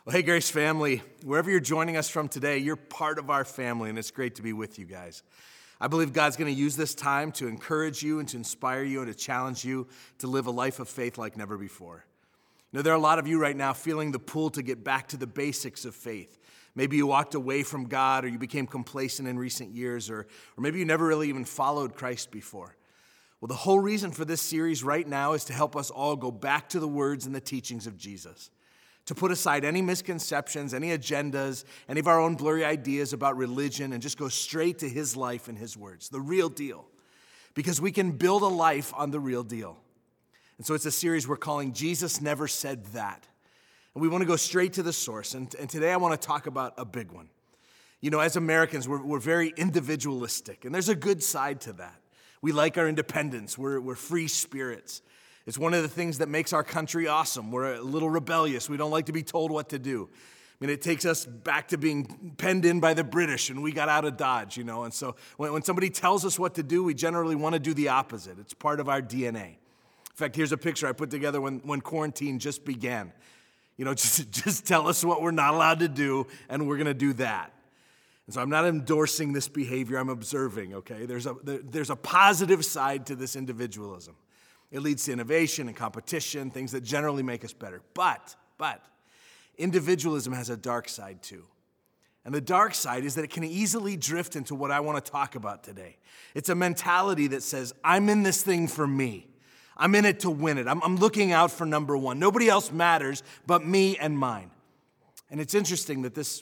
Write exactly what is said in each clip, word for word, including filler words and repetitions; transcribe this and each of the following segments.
Well, hey, Grace family, wherever you're joining us from today, you're part of our family, and it's great to be with you guys. I believe God's going to use this time to encourage you and to inspire you and to challenge you to live a life of faith like never before. You know, there are a lot of you right now feeling the pull to get back to the basics of faith. Maybe you walked away from God, or you became complacent in recent years, or, or maybe you never really even followed Christ before. Well, the whole reason for this series right now is to help us all go back to the words and the teachings of Jesus, to put aside any misconceptions, any agendas, any of our own blurry ideas about religion, and just go straight to his life and his words, the real deal, because we can build a life on the real deal. And so it's a series we're calling Jesus Never Said That. And we want to go straight to the source, and, and today I want to talk about a big one. You know, as Americans, we're, we're very individualistic, and there's a good side to that. We like our independence. We're, we're free spirits. It's one of the things that makes our country awesome. We're a little rebellious. We don't like to be told what to do. I mean, it takes us back to being penned in by the British, and we got out of Dodge, you know. And so when, when somebody tells us what to do, we generally want to do the opposite. It's part of our D N A. In fact, here's a picture I put together when, when quarantine just began. You know, just, just tell us what we're not allowed to do, and we're going to do that. And so I'm not endorsing this behavior. I'm observing, okay? There's a, there, there's a positive side to this individualism. It leads to innovation and competition, things that generally make us better. But, but, individualism has a dark side too. And the dark side is that it can easily drift into what I want to talk about today. It's a mentality that says, I'm in this thing for me. I'm in it to win it. I'm, I'm looking out for number one. Nobody else matters but me and mine. And it's interesting that this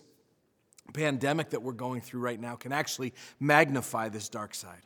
pandemic that we're going through right now can actually magnify this dark side.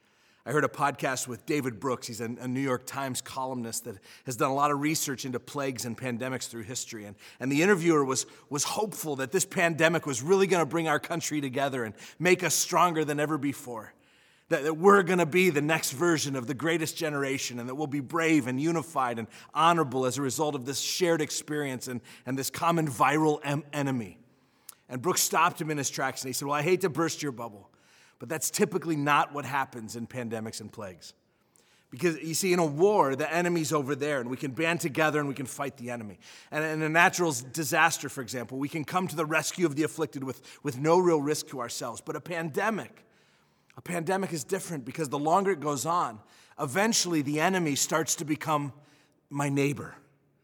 I heard a podcast with David Brooks. He's a, a New York Times columnist that has done a lot of research into plagues and pandemics through history. And, and the interviewer was, was hopeful that this pandemic was really going to bring our country together and make us stronger than ever before. That, that we're going to be the next version of the greatest generation, and that we'll be brave and unified and honorable as a result of this shared experience and, and this common viral em- enemy. And Brooks stopped him in his tracks and he said, well, I hate to burst your bubble, but that's typically not what happens in pandemics and plagues. Because, you see, in a war, the enemy's over there, and we can band together and we can fight the enemy. And in a natural disaster, for example, we can come to the rescue of the afflicted with, with no real risk to ourselves. But a pandemic, a pandemic is different because the longer it goes on, eventually the enemy starts to become my neighbor.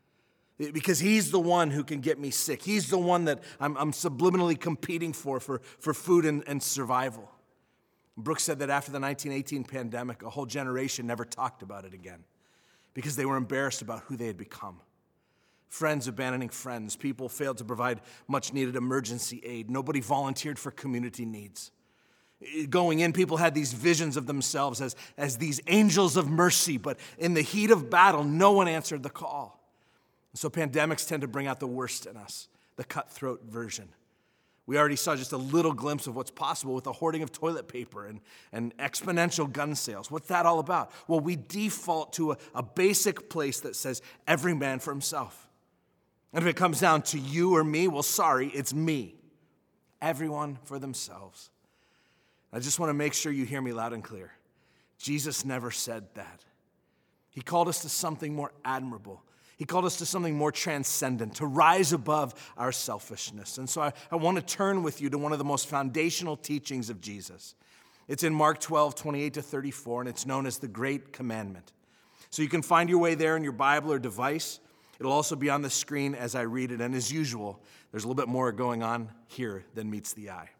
Because he's the one who can get me sick. He's the one that I'm, I'm subliminally competing for, for, for food and, and survival. Brooks said that after the nineteen eighteen pandemic, a whole generation never talked about it again because they were embarrassed about who they had become. Friends abandoning friends. People failed to provide much-needed emergency aid. Nobody volunteered for community needs. Going in, people had these visions of themselves as, as these angels of mercy, but in the heat of battle, no one answered the call. So pandemics tend to bring out the worst in us, the cutthroat version. We already saw just a little glimpse of what's possible with the hoarding of toilet paper and, and exponential gun sales. What's that all about? Well, we default to a, a basic place that says every man for himself. And if it comes down to you or me, well, sorry, it's me. Everyone for themselves. I just want to make sure you hear me loud and clear. Jesus never said that. He called us to something more admirable. He called us to something more transcendent, to rise above our selfishness. And so I, I want to turn with you to one of the most foundational teachings of Jesus. It's in Mark twelve, twenty-eight to thirty-four, and it's known as the Great Commandment. So you can find your way there in your Bible or device. It'll also be on the screen as I read it. And as usual, there's a little bit more going on here than meets the eye.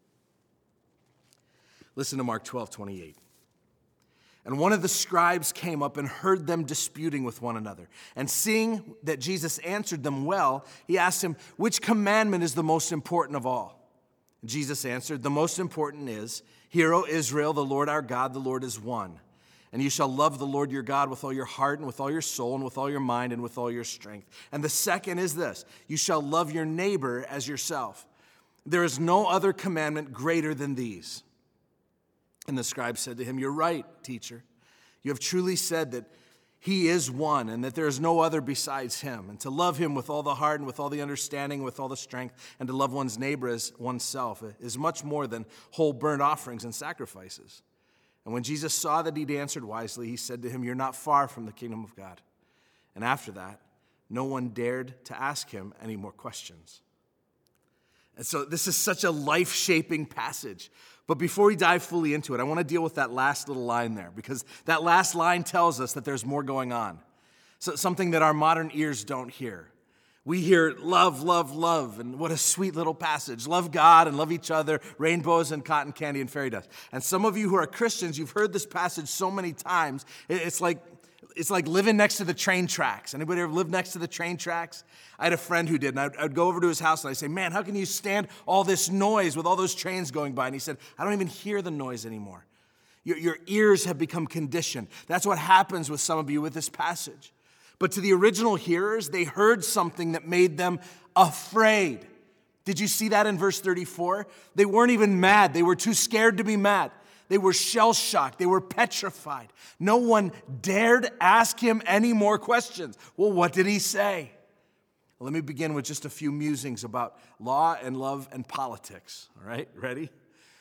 Listen to Mark twelve, twenty-eight. And one of the scribes came up and heard them disputing with one another. And seeing that Jesus answered them well, he asked him, which commandment is the most important of all? And Jesus answered, the most important is, hear, O Israel, the Lord our God, the Lord is one. And you shall love the Lord your God with all your heart and with all your soul and with all your mind and with all your strength. And the second is this, you shall love your neighbor as yourself. There is no other commandment greater than these. And the scribe said to him, you're right, teacher. You have truly said that he is one and that there is no other besides him. And to love him with all the heart and with all the understanding, with all the strength, and to love one's neighbor as oneself is much more than whole burnt offerings and sacrifices. And when Jesus saw that he'd answered wisely, he said to him, you're not far from the kingdom of God. And after that, no one dared to ask him any more questions. And so this is such a life-shaping passage. But before we dive fully into it, I want to deal with that last little line there, because that last line tells us that there's more going on. So something that our modern ears don't hear. We hear love, love, love, and what a sweet little passage. Love God and love each other, rainbows and cotton candy and fairy dust. And some of you who are Christians, you've heard this passage so many times, it's like it's like living next to the train tracks. Anybody ever lived next to the train tracks? I had a friend who did, and I'd, I'd go over to his house and I'd say, man, how can you stand all this noise with all those trains going by? And he said, I don't even hear the noise anymore. Your, your ears have become conditioned. That's what happens with some of you with this passage. But to the original hearers, they heard something that made them afraid. Did you see that in verse thirty-four? They weren't even mad. They were too scared to be mad. They were shell-shocked. They were petrified. No one dared ask him any more questions. Well, what did he say? Well, let me begin with just a few musings about law and love and politics. All right, ready?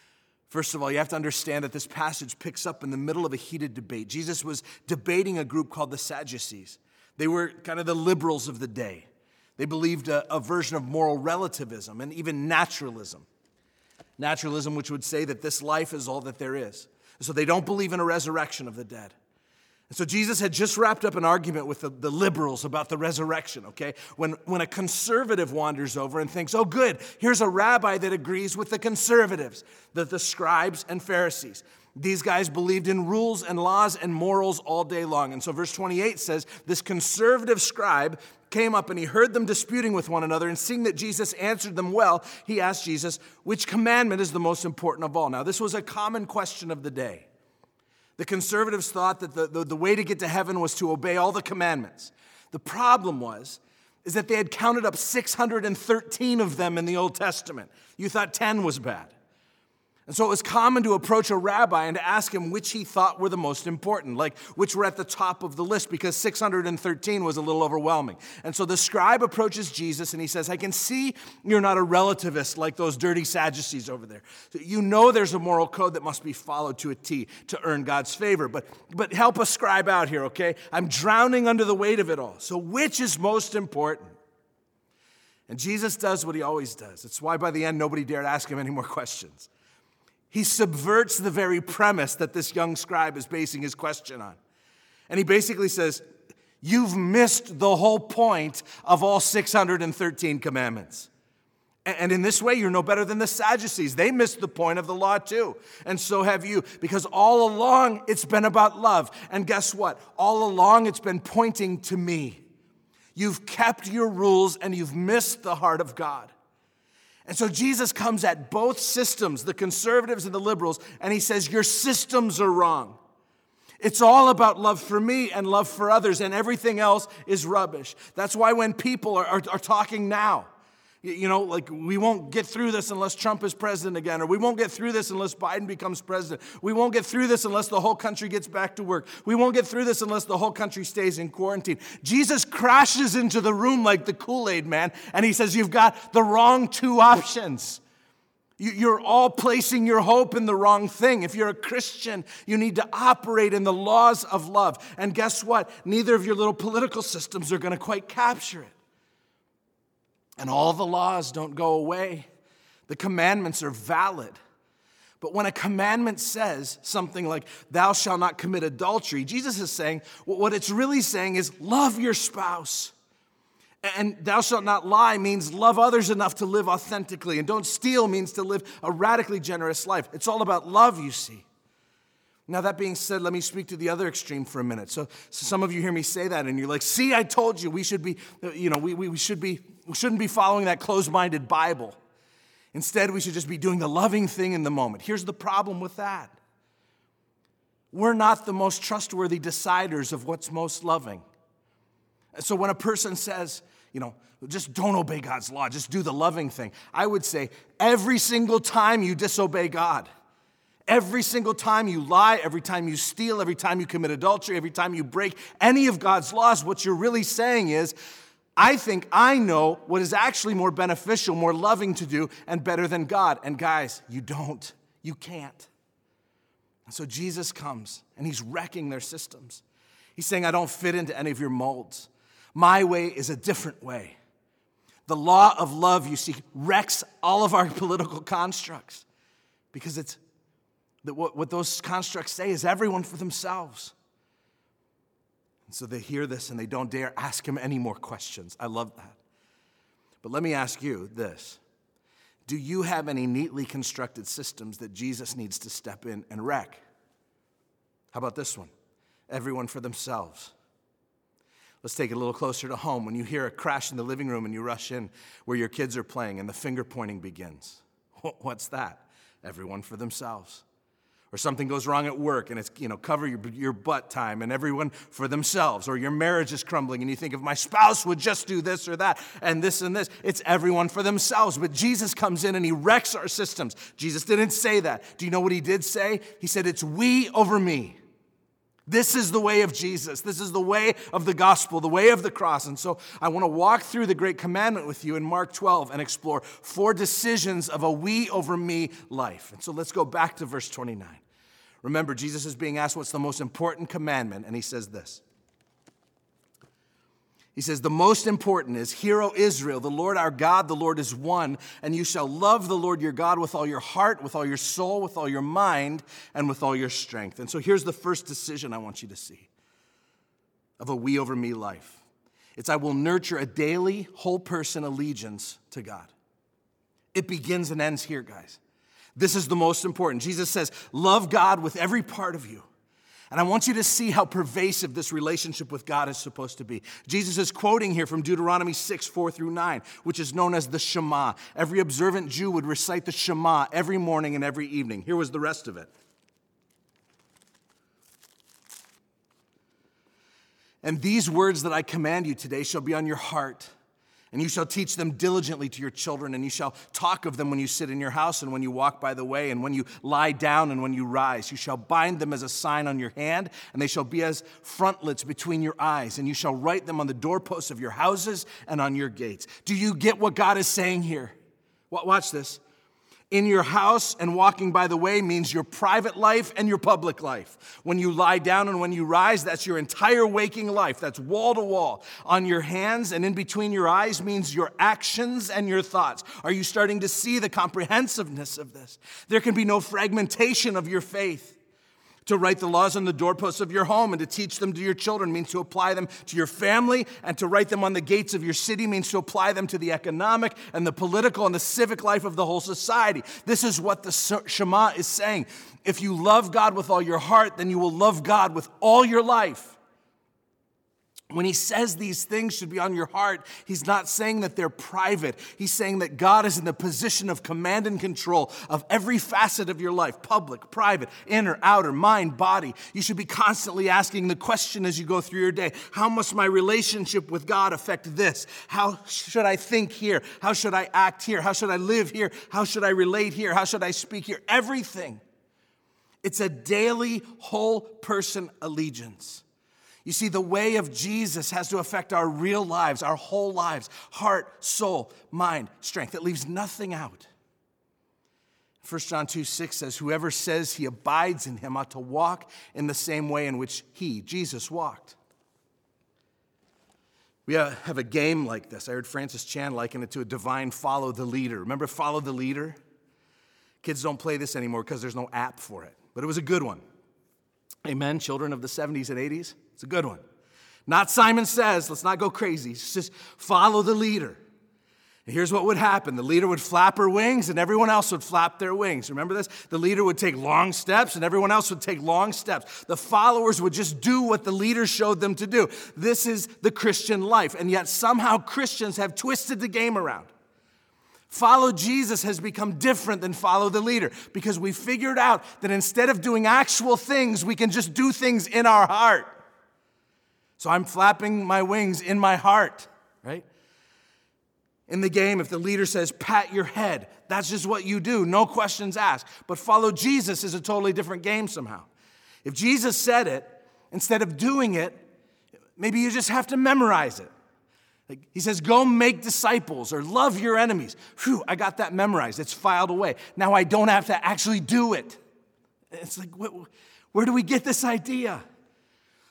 First of all, you have to understand that this passage picks up in the middle of a heated debate. Jesus was debating a group called the Sadducees. They were kind of the liberals of the day. They believed a, a version of moral relativism and even naturalism. Naturalism, which would say that this life is all that there is. So they don't believe in a resurrection of the dead. And so Jesus had just wrapped up an argument with the, the liberals about the resurrection, okay? When, when a conservative wanders over and thinks, oh, good, here's a rabbi that agrees with the conservatives, the, the scribes and Pharisees. These guys believed in rules and laws and morals all day long. And so verse twenty-eight says, this conservative scribe came up and he heard them disputing with one another, and seeing that Jesus answered them well, he asked Jesus, which commandment is the most important of all? Now, this was a common question of the day. The conservatives thought that the, the, the way to get to heaven was to obey all the commandments. The problem was, is that they had counted up six hundred thirteen of them in the Old Testament. You thought ten was bad. And so it was common to approach a rabbi and to ask him which he thought were the most important, like which were at the top of the list, because six hundred thirteen was a little overwhelming. And so the scribe approaches Jesus and he says, I can see you're not a relativist like those dirty Sadducees over there. So you know there's a moral code that must be followed to a T to earn God's favor, but, but help a scribe out here, okay? I'm drowning under the weight of it all. So which is most important? And Jesus does what he always does. It's why by the end nobody dared ask him any more questions. He subverts the very premise that this young scribe is basing his question on. And he basically says, you've missed the whole point of all six hundred thirteen commandments. And in this way, you're no better than the Sadducees. They missed the point of the law too. And so have you. Because all along, it's been about love. And guess what? All along, it's been pointing to me. You've kept your rules and you've missed the heart of God. And so Jesus comes at both systems, the conservatives and the liberals, and he says, your systems are wrong. It's all about love for me and love for others, and everything else is rubbish. That's why when people are, are, are talking now, you know, like, we won't get through this unless Trump is president again, or we won't get through this unless Biden becomes president. We won't get through this unless the whole country gets back to work. We won't get through this unless the whole country stays in quarantine. Jesus crashes into the room like the Kool-Aid man, and he says, you've got the wrong two options. You're all placing your hope in the wrong thing. If you're a Christian, you need to operate in the laws of love. And guess what? Neither of your little political systems are going to quite capture it. And all the laws don't go away. The commandments are valid. But when a commandment says something like, thou shalt not commit adultery, Jesus is saying, well, what it's really saying is, love your spouse. And thou shalt not lie means love others enough to live authentically. And don't steal means to live a radically generous life. It's all about love, you see. Now, that being said, let me speak to the other extreme for a minute. So, so some of you hear me say that, and you're like, see, I told you we should be, you know, we, we, we should be, we shouldn't be following that closed-minded Bible. Instead, we should just be doing the loving thing in the moment. Here's the problem with that. We're not the most trustworthy deciders of what's most loving. So when a person says, you know, just don't obey God's law, just do the loving thing, I would say every single time you disobey God, every single time you lie, every time you steal, every time you commit adultery, every time you break any of God's laws, what you're really saying is, I think I know what is actually more beneficial, more loving to do, and better than God. And guys, you don't. You can't. And so Jesus comes, and he's wrecking their systems. He's saying, I don't fit into any of your molds. My way is a different way. The law of love, you see, wrecks all of our political constructs because it's that what, what those constructs say is everyone for themselves. And so they hear this and they don't dare ask him any more questions. I love that. But let me ask you this. Do you have any neatly constructed systems that Jesus needs to step in and wreck? How about this one? Everyone for themselves. Let's take it a little closer to home. When you hear a crash in the living room and you rush in where your kids are playing and the finger pointing begins. What's that? Everyone for themselves. Or something goes wrong at work and it's, you know, cover your, your butt time and everyone for themselves. Or your marriage is crumbling and you think if my spouse would just do this or that and this and this, it's everyone for themselves. But Jesus comes in and he wrecks our systems. Jesus didn't say that. Do you know what he did say? He said, it's we over me. This is the way of Jesus. This is the way of the gospel, the way of the cross. And so I want to walk through the great commandment with you in Mark twelve and explore four decisions of a we over me life. And so let's go back to verse twenty-nine. Remember, Jesus is being asked what's the most important commandment, and he says this. He says, the most important is, hear, O Israel, the Lord our God, the Lord is one, and you shall love the Lord your God with all your heart, with all your soul, with all your mind, and with all your strength. And so here's the first decision I want you to see of a we over me life. It's I will nurture a daily, whole person allegiance to God. It begins and ends here, guys. This is the most important. Jesus says, love God with every part of you. And I want you to see how pervasive this relationship with God is supposed to be. Jesus is quoting here from Deuteronomy six, four through nine, which is known as the Shema. Every observant Jew would recite the Shema every morning and every evening. Here was the rest of it. And these words that I command you today shall be on your heart. And you shall teach them diligently to your children, and you shall talk of them when you sit in your house and when you walk by the way and when you lie down and when you rise. You shall bind them as a sign on your hand, and they shall be as frontlets between your eyes, and you shall write them on the doorposts of your houses and on your gates. Do you get what God is saying here? Watch this. In your house and walking by the way means your private life and your public life. When you lie down and when you rise, that's your entire waking life. That's wall to wall. On your hands and in between your eyes means your actions and your thoughts. Are you starting to see the comprehensiveness of this? There can be no fragmentation of your faith. To write the laws on the doorposts of your home and to teach them to your children means to apply them to your family, and to write them on the gates of your city means to apply them to the economic and the political and the civic life of the whole society. This is what the Shema is saying. If you love God with all your heart, then you will love God with all your life. When he says these things should be on your heart, he's not saying that they're private. He's saying that God is in the position of command and control of every facet of your life, public, private, inner, outer, mind, body. You should be constantly asking the question as you go through your day, how must my relationship with God affect this? How should I think here? How should I act here? How should I live here? How should I relate here? How should I speak here? Everything. It's a daily, whole person allegiance. You see, the way of Jesus has to affect our real lives, our whole lives, heart, soul, mind, strength. It leaves nothing out. First John two six says, whoever says he abides in him ought to walk in the same way in which he, Jesus, walked. We have a game like this. I heard Francis Chan liken it to a divine follow the leader. Remember follow the leader? Kids don't play this anymore because there's no app for it. But it was a good one. Amen, children of the seventies and eighties. It's a good one. Not Simon Says. Let's not go crazy. It's just follow the leader. And here's what would happen. The leader would flap her wings and everyone else would flap their wings. Remember this? The leader would take long steps and everyone else would take long steps. The followers would just do what the leader showed them to do. This is the Christian life. And yet somehow Christians have twisted the game around. Follow Jesus has become different than follow the leader because we figured out that instead of doing actual things, we can just do things in our heart. So I'm flapping my wings in my heart, right? In the game, if the leader says, pat your head, that's just what you do, no questions asked. But follow Jesus is a totally different game somehow. If Jesus said it, instead of doing it, maybe you just have to memorize it. Like he says, go make disciples or love your enemies. Phew, I got that memorized. It's filed away. Now I don't have to actually do it. It's like, where do we get this idea?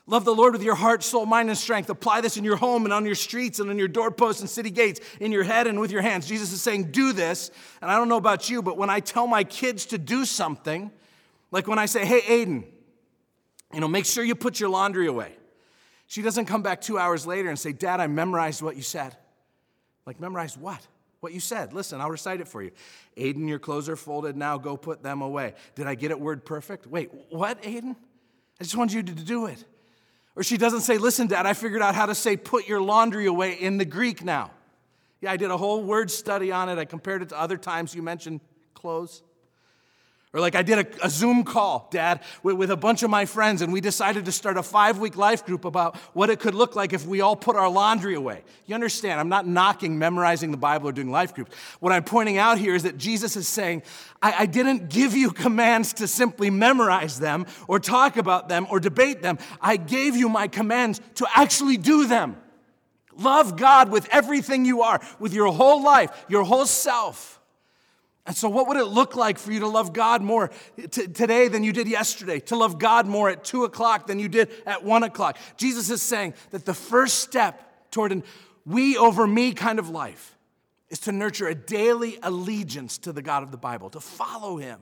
Love the Lord with your heart, soul, mind, and strength. Apply this in your home and on your streets and on your doorposts and city gates, in your head and with your hands. Jesus is saying, do this. And I don't know about you, but when I tell my kids to do something, like when I say, hey, Aiden, you know, make sure you put your laundry away. She doesn't come back two hours later and say, Dad, I memorized what you said. Like, memorized what? What you said. Listen, I'll recite it for you. Aiden, your clothes are folded now. Go put them away. Did I get it word perfect? Wait, what, Aiden? I just wanted you to do it. Or she doesn't say, listen, Dad, I figured out how to say put your laundry away in the Greek now. Yeah, I did a whole word study on it. I compared it to other times you mentioned clothes. Or like I did a, a Zoom call, Dad, with, with a bunch of my friends, and we decided to start a five-week life group about what it could look like if we all put our laundry away. You understand, I'm not knocking memorizing the Bible or doing life groups. What I'm pointing out here is that Jesus is saying, I, I didn't give you commands to simply memorize them or talk about them or debate them. I gave you my commands to actually do them. Love God with everything you are, with your whole life, your whole self. And so what would it look like for you to love God more t- today than you did yesterday? To love God more at two o'clock than you did at one o'clock? Jesus is saying that the first step toward an we over me kind of life is to nurture a daily allegiance to the God of the Bible, to follow him.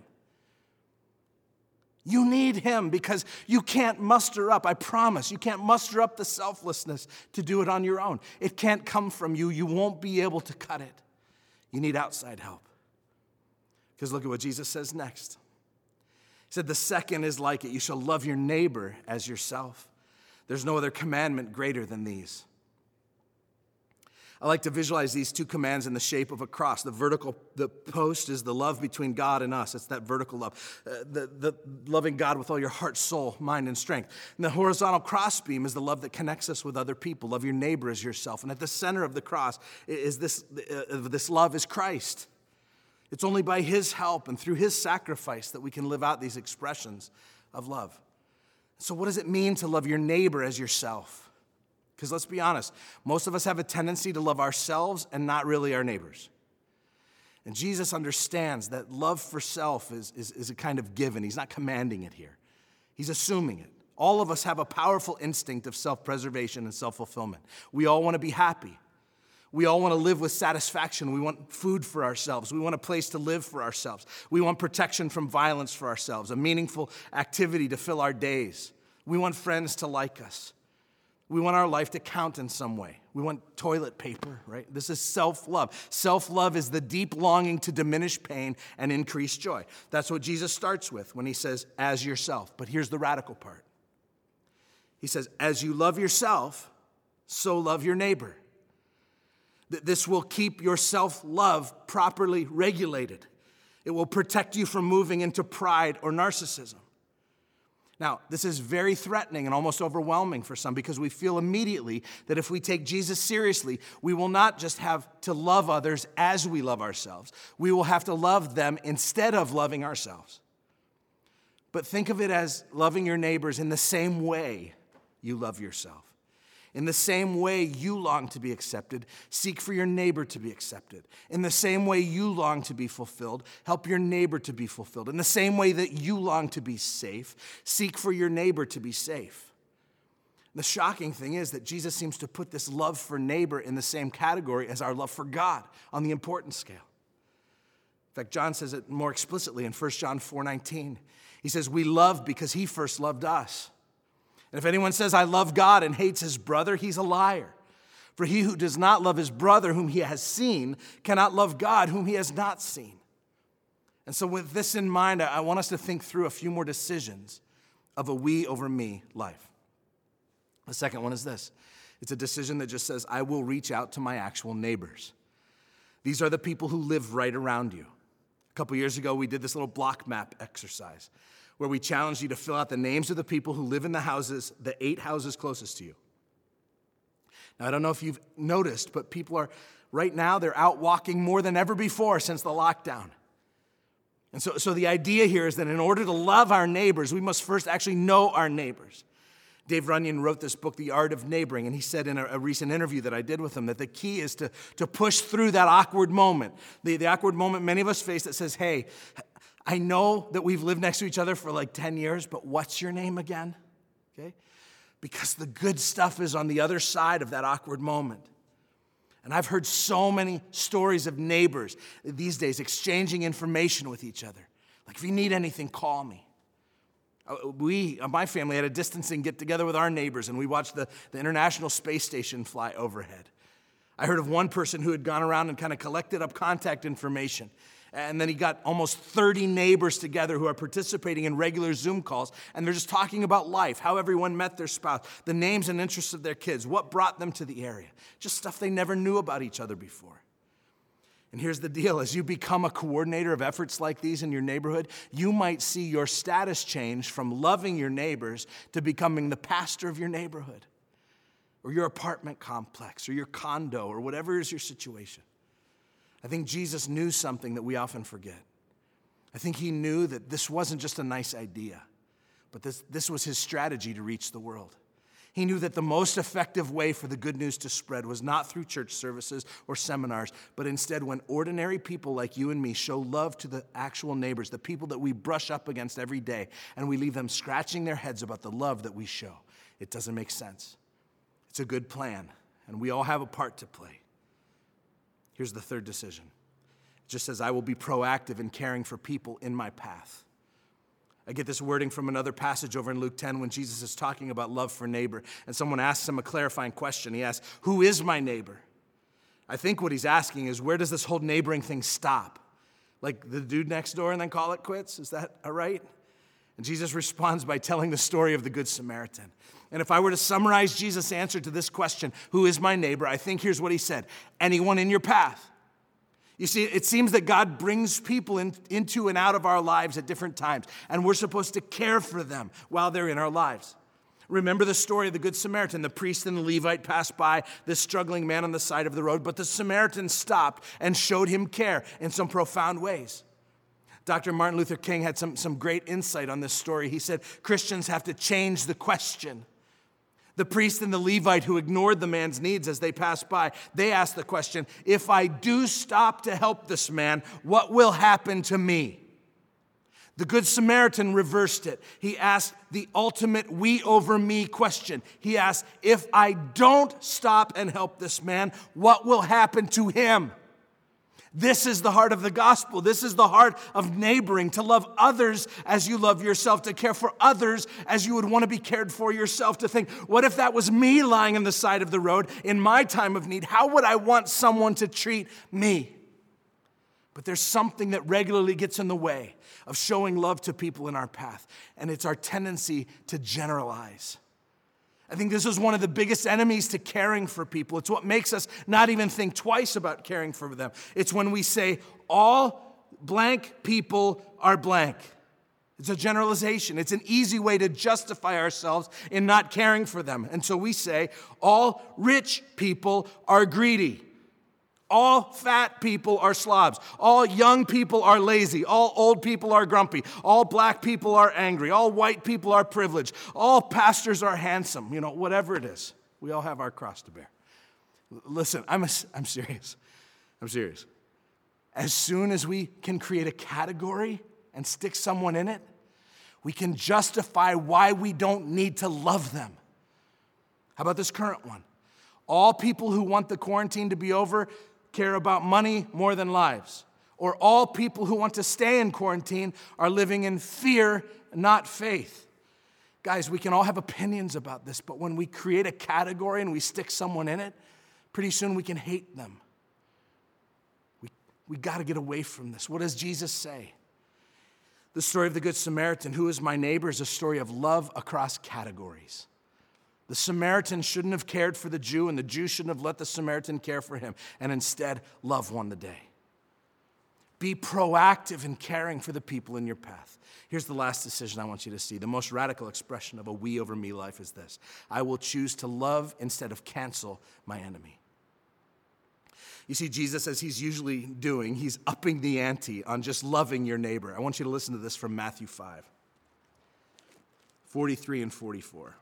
You need him because you can't muster up, I promise, you can't muster up the selflessness to do it on your own. It can't come from you. You won't be able to cut it. You need outside help. Because look at what Jesus says next. He said, the second is like it. You shall love your neighbor as yourself. There's no other commandment greater than these. I like to visualize these two commands in the shape of a cross. The vertical, the post is the love between God and us. It's that vertical love. Uh, the, the loving God with all your heart, soul, mind, and strength. And the horizontal crossbeam is the love that connects us with other people. Love your neighbor as yourself. And at the center of the cross is this, uh, this love is Christ. It's only by his help and through his sacrifice that we can live out these expressions of love. So what does it mean to love your neighbor as yourself? Because let's be honest, most of us have a tendency to love ourselves and not really our neighbors. And Jesus understands that love for self is, is, is a kind of given. He's not commanding it here. He's assuming it. All of us have a powerful instinct of self-preservation and self-fulfillment. We all want to be happy. We all want to live with satisfaction. We want food for ourselves. We want a place to live for ourselves. We want protection from violence for ourselves, a meaningful activity to fill our days. We want friends to like us. We want our life to count in some way. We want toilet paper, right? This is self-love. Self-love is the deep longing to diminish pain and increase joy. That's what Jesus starts with when he says, as yourself. But here's the radical part. He says, as you love yourself, so love your neighbor. This will keep your self-love properly regulated. It will protect you from moving into pride or narcissism. Now, this is very threatening and almost overwhelming for some because we feel immediately that if we take Jesus seriously, we will not just have to love others as we love ourselves. We will have to love them instead of loving ourselves. But think of it as loving your neighbors in the same way you love yourself. In the same way you long to be accepted, seek for your neighbor to be accepted. In the same way you long to be fulfilled, help your neighbor to be fulfilled. In the same way that you long to be safe, seek for your neighbor to be safe. The shocking thing is that Jesus seems to put this love for neighbor in the same category as our love for God on the importance scale. In fact, John says it more explicitly in First John four nineteen. He says, we love because he first loved us. And if anyone says, I love God and hates his brother, he's a liar. For he who does not love his brother whom he has seen cannot love God whom he has not seen. And so with this in mind, I want us to think through a few more decisions of a we over me life. The second one is this. It's a decision that just says, I will reach out to my actual neighbors. These are the people who live right around you. A couple years ago, we did this little block map exercise where we challenged you to fill out the names of the people who live in the houses, the eight houses closest to you. Now, I don't know if you've noticed, but people are, right now, they're out walking more than ever before since the lockdown. And so, so the idea here is that in order to love our neighbors, we must first actually know our neighbors. Dave Runyon wrote this book, The Art of Neighboring, and he said in a, a recent interview that I did with him that the key is to, to push through that awkward moment, the, the awkward moment many of us face that says, hey, I know that we've lived next to each other for like ten years, but what's your name again? Okay? because the good stuff is on the other side of that awkward moment. And I've heard so many stories of neighbors these days exchanging information with each other. Like, if you need anything, call me. We, my family, had a distancing get-together with our neighbors, and we watched the, the International Space Station fly overhead. I heard of one person who had gone around and kind of collected up contact information. And then he got almost thirty neighbors together who are participating in regular Zoom calls, and they're just talking about life, how everyone met their spouse, the names and interests of their kids, what brought them to the area, just stuff they never knew about each other before. And here's the deal. As you become a coordinator of efforts like these in your neighborhood, you might see your status change from loving your neighbors to becoming the pastor of your neighborhood, or your apartment complex, or your condo, or whatever is your situation. I think Jesus knew something that we often forget. I think he knew that this wasn't just a nice idea, but this, this was his strategy to reach the world. He knew that the most effective way for the good news to spread was not through church services or seminars, but instead when ordinary people like you and me show love to the actual neighbors, the people that we brush up against every day, and we leave them scratching their heads about the love that we show. It doesn't make sense. It's a good plan, and we all have a part to play. Here's the third decision. It just says, I will be proactive in caring for people in my path. I get this wording from another passage over in Luke ten when Jesus is talking about love for neighbor, and someone asks him a clarifying question. He asks, who is my neighbor? I think what he's asking is, where does this whole neighboring thing stop? Like the dude next door and then call it quits? Is that all right? And Jesus responds by telling the story of the Good Samaritan. And if I were to summarize Jesus' answer to this question, who is my neighbor? I think here's what he said. Anyone in your path. You see, it seems that God brings people in, into and out of our lives at different times, and we're supposed to care for them while they're in our lives. Remember the story of the Good Samaritan. The priest and the Levite passed by this struggling man on the side of the road, but the Samaritan stopped and showed him care in some profound ways. Doctor Martin Luther King had some, some great insight on this story. He said, Christians have to change the question. The priest and the Levite who ignored the man's needs as they passed by, they asked the question, if I do stop to help this man, what will happen to me? The Good Samaritan reversed it. He asked the ultimate we over me question. He asked, if I don't stop and help this man, what will happen to him? This is the heart of the gospel. This is the heart of neighboring, to love others as you love yourself, to care for others as you would want to be cared for yourself, to think, what if that was me lying on the side of the road in my time of need? How would I want someone to treat me? But there's something that regularly gets in the way of showing love to people in our path, and it's our tendency to generalize. I think this is one of the biggest enemies to caring for people. It's what makes us not even think twice about caring for them. It's when we say, all blank people are blank. It's a generalization. It's an easy way to justify ourselves in not caring for them. And so we say, all rich people are greedy. All fat people are slobs. All young people are lazy. All old people are grumpy. All black people are angry. All white people are privileged. All pastors are handsome. You know, whatever it is. We all have our cross to bear. Listen, I'm, a, I'm serious. I'm serious. As soon as we can create a category and stick someone in it, we can justify why we don't need to love them. How about this current one? All people who want the quarantine to be over care about money more than lives. Or all people who want to stay in quarantine are living in fear, not faith. Guys, we can all have opinions about this, but when we create a category and we stick someone in it, pretty soon we can hate them. We, we got to get away from this. What does Jesus say? The story of the Good Samaritan, who is my neighbor, is a story of love across categories. The Samaritan shouldn't have cared for the Jew, and the Jew shouldn't have let the Samaritan care for him, and instead, love won the day. Be proactive in caring for the people in your path. Here's the last decision I want you to see. The most radical expression of a we over me life is this. I will choose to love instead of cancel my enemy. You see, Jesus, as he's usually doing, he's upping the ante on just loving your neighbor. I want you to listen to this from Matthew five, forty-three and forty-four.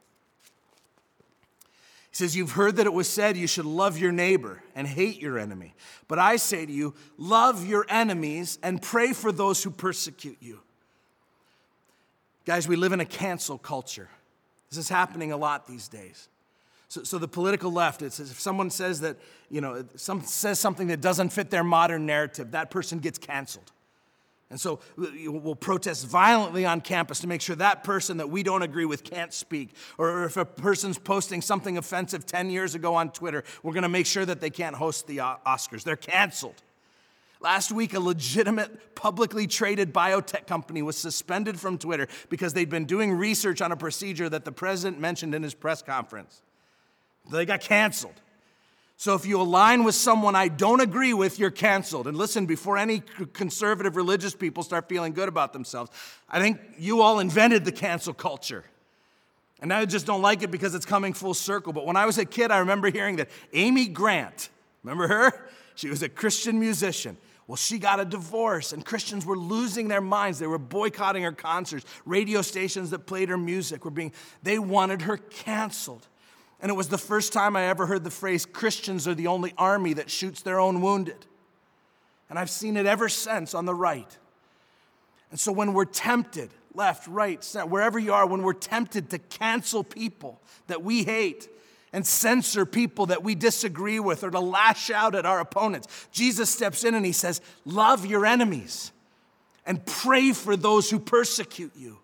He says, you've heard that it was said you should love your neighbor and hate your enemy. But I say to you, love your enemies and pray for those who persecute you. Guys, we live in a cancel culture. This is happening a lot these days. So, so the political left, it's as if someone says that, you know, some says something that doesn't fit their modern narrative, that person gets canceled. And so we'll protest violently on campus to make sure that person that we don't agree with can't speak. Or if a person's posting something offensive ten years ago on Twitter, we're going to make sure that they can't host the Oscars. They're canceled. Last week, a legitimate, publicly traded biotech company was suspended from Twitter because they'd been doing research on a procedure that the president mentioned in his press conference. They got canceled. So if you align with someone I don't agree with, you're canceled. And listen, before any conservative religious people start feeling good about themselves, I think you all invented the cancel culture. And I just don't like it because it's coming full circle. But when I was a kid, I remember hearing that Amy Grant, remember her? She was a Christian musician. Well, she got a divorce, and Christians were losing their minds. They were boycotting her concerts. Radio stations that played her music were being, they wanted her canceled. And it was the first time I ever heard the phrase, Christians are the only army that shoots their own wounded. And I've seen it ever since on the right. And so when we're tempted, left, right, center, wherever you are, when we're tempted to cancel people that we hate and censor people that we disagree with or to lash out at our opponents, Jesus steps in and he says, love your enemies and pray for those who persecute you.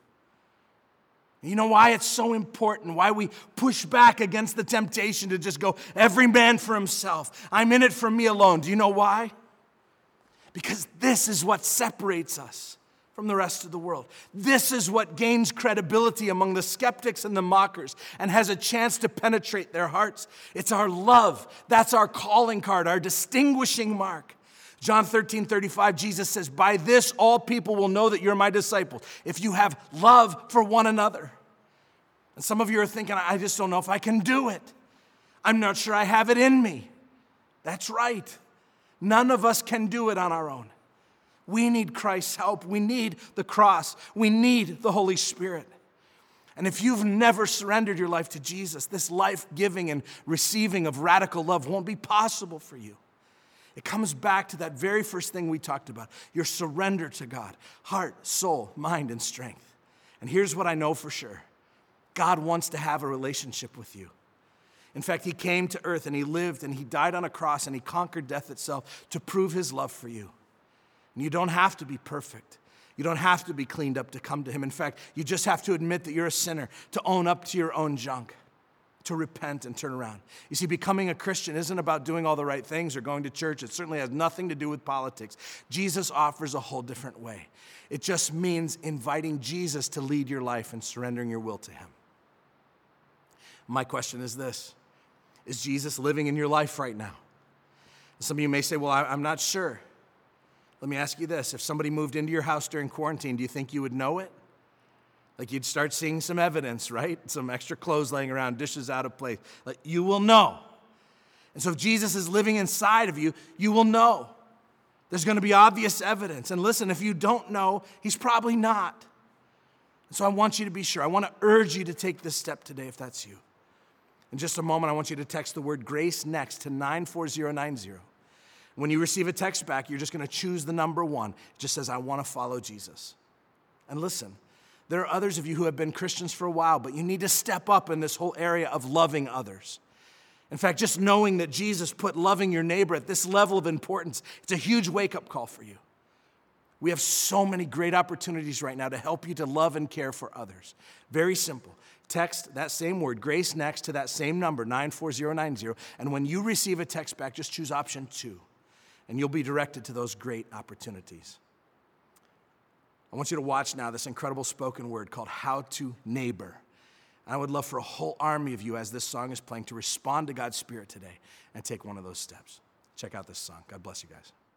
You know why it's so important, why we push back against the temptation to just go, every man for himself. I'm in it for me alone. Do you know why? Because this is what separates us from the rest of the world. This is what gains credibility among the skeptics and the mockers and has a chance to penetrate their hearts. It's our love. That's our calling card, our distinguishing mark. John thirteen thirty-five, Jesus says, by this all people will know that you're my disciples, if you have love for one another. And some of you are thinking, I just don't know if I can do it. I'm not sure I have it in me. That's right. None of us can do it on our own. We need Christ's help. We need the cross. We need the Holy Spirit. And if you've never surrendered your life to Jesus, this life-giving and receiving of radical love won't be possible for you. It comes back to that very first thing we talked about, your surrender to God, heart, soul, mind, and strength. And here's what I know for sure. God wants to have a relationship with you. In fact, he came to earth and he lived and he died on a cross and he conquered death itself to prove his love for you. And you don't have to be perfect. You don't have to be cleaned up to come to him. In fact, you just have to admit that you're a sinner, to own up to your own junk, to repent and turn around. You see, becoming a Christian isn't about doing all the right things or going to church. It certainly has nothing to do with politics. Jesus offers a whole different way. It just means inviting Jesus to lead your life and surrendering your will to him. My question is this: is Jesus living in your life right now? Some of you may say, well, I'm not sure. Let me ask you this. If somebody moved into your house during quarantine, do you think you would know it? Like you'd start seeing some evidence, right? Some extra clothes laying around, dishes out of place. Like you will know. And so if Jesus is living inside of you, you will know. There's going to be obvious evidence. And listen, if you don't know, he's probably not. And so I want you to be sure. I want to urge you to take this step today if that's you. In just a moment, I want you to text the word GRACE NEXT to nine four zero nine zero. When you receive a text back, you're just going to choose the number one. It just says, I want to follow Jesus. And listen, there are others of you who have been Christians for a while, but you need to step up in this whole area of loving others. In fact, just knowing that Jesus put loving your neighbor at this level of importance, it's a huge wake-up call for you. We have so many great opportunities right now to help you to love and care for others. Very simple. Text that same word, GRACE NEXT, to that same number, nine four zero nine zero. And when you receive a text back, just choose option two. And you'll be directed to those great opportunities. I want you to watch now this incredible spoken word called How to Neighbor. And I would love for a whole army of you, as this song is playing, to respond to God's Spirit today and take one of those steps. Check out this song. God bless you guys.